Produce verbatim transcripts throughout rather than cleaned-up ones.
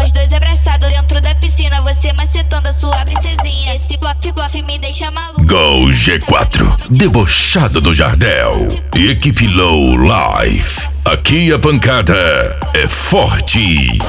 Nós dois abraçados dentro da piscina, você macetando a sua princesinha. Esse plof plof me deixa maluco. Gol G quatro, debochado do Jardel. Equipe Low Life. Aqui a pancada é forte.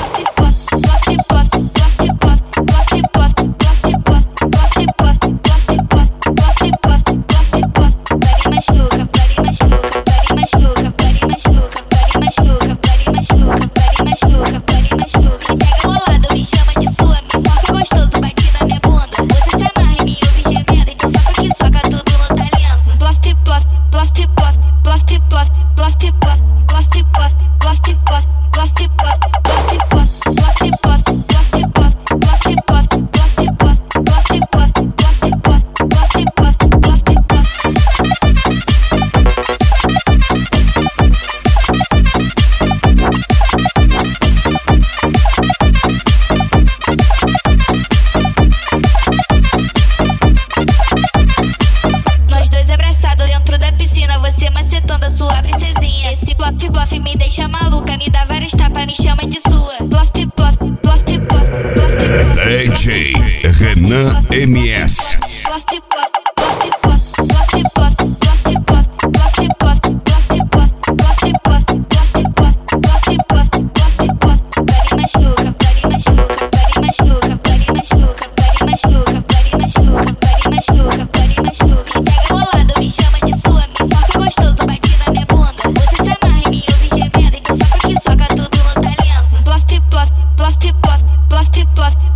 Você macetando a sua princesinha. Esse plof plof me deixa maluca, me dá vários tapas, me chama de sua. Plof plof, plof plof, plof plof. D J Renan M S. Plof plof, plof plof, plof plof, plof plof, plof plof, plof plof, plof plof, plof plof, plof plof. Pare machuca, pare machuca, pare machuca, pare machuca, pare machuca, pare machuca, pare machuca, pare machuca. Pega bolado, me chama de sua. Gostoso, bate na minha bunda. Você se amarra e me ouve gemendo, então soca que soca tudo no talento. Plof, plof, plof, plof, plof, plof.